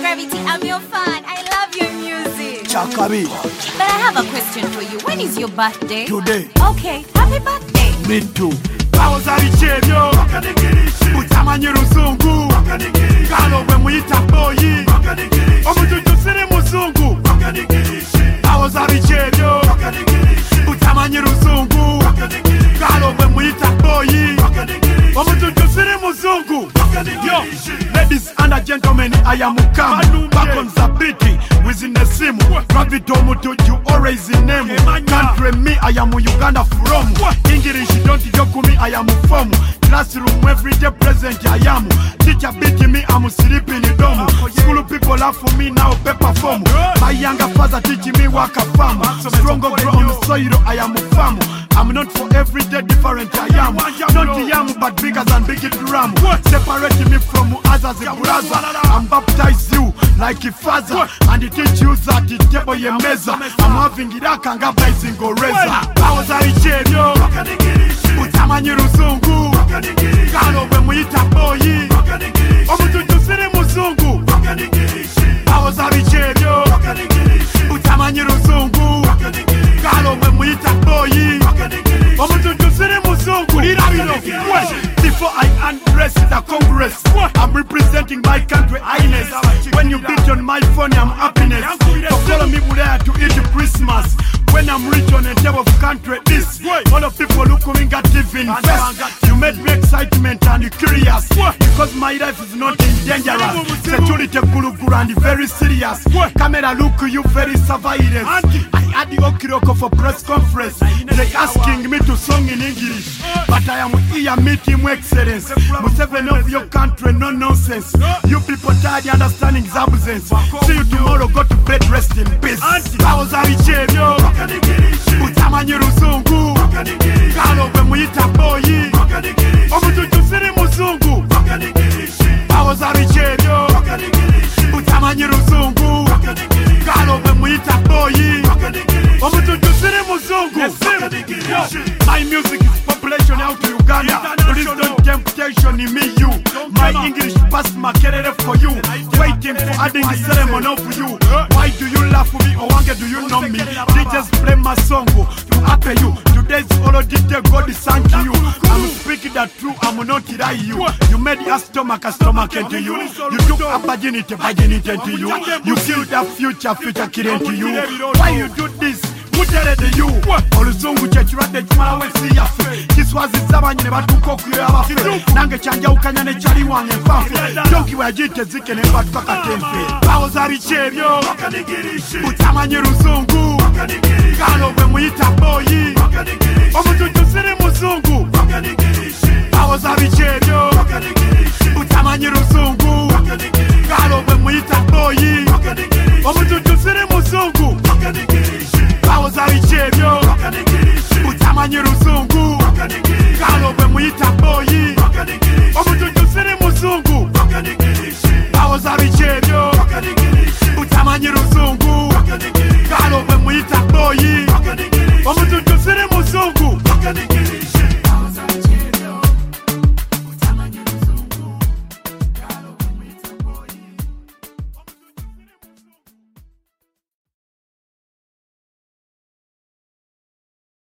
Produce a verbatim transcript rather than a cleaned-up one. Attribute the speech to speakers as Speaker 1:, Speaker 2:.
Speaker 1: Gravity, I'm your fan. I love your music.
Speaker 2: Chakabi.
Speaker 1: But I have a question for you. When is your birthday?
Speaker 2: Today.
Speaker 1: Okay, happy birthday.
Speaker 2: Me too. Bawoza bichebyo utamanyi luzungu kalo bwe muyita boyi omututu siri muzungu bawoza bichebyo utamanyi luzungu kalo bwe muyita boyi omututu siri muzungu. Yo, ladies and gentlemen, I am Mukama back on Zabiti within the sim. Gravity omutu you always name. Country me, I am Uganda from. English don't joke me, I am from. Classroom everyday present I am. Teacher beating me, I'm sleeping in dome. School people laugh for me now, paper form. My younger father teaching me work a farm. Stronger grow on soil, I am a farm. I'm not for everyday different I am. Not young but bigger than big drum. Separating me from others a brother. I'm baptized you like a father. And it teach you that the table ye meza. I'm having it up and baptizing go reza. Bawoza bichebyo utamanyi luzungu kalo bwe muyita boyi omututu siri muzungu. Bawoza bichebyo utamanyi luzungu kalo bwe muyita boyi omututu siri muzungu. Before I address the Congress, I'm representing my country highness. When you beat on my phone, I'm happiness. So follow me there to eat Christmas. When I'm rich on a table of country, this all of people look at me got even invest. You made me excitement and curious because my life is not in danger. Security guru and very serious. Camera look you very surveillance. I had the Okiroko for press conference. They asking me to sing in English, but I am here meeting excellence. Museveni of your country, no nonsense. You people tired understanding his absence. See you tomorrow, go to bed, rest in peace. Bawoza bichebyo utamanyi luzungu kalo bwe muyita boyi omututu siri muzungu. Bawoza bichebyo utamanyi luzungu kalo bwe muyita boyi omututu siri muzungu. My music is population out to Uganda. Please don't temptation in me you. My English pass makerere for you. Waiting for adding the ceremony of you. Why do you laugh for me or wange do you know me? They just play my song to happy you. Today's already God is thank you. I'm speaking the truth, I'm not lie you. You made your stomach a stomach into you. You took a virginity, virginity into you. You killed the future, future kid into you. Why you do this? Muterede you oluzungu kyekirwadde kimala wensi yaffe kiswaziza abanyi ne batuuka okuyoya abaffe nange kyanjawukanya ne kyali wange nfanfe donki bwe yagiyita ezzike ne mbatuka katemfe. Bawoza bikyebyo utamanyi luzungu kalo bwe muyita boyi omututu siri muzungu. Bawoza bikyebyo utamanyi luzungu kalo bwe muyita boyi omututu siri muzungu. Bawoza bichebyo utamanyi luzungu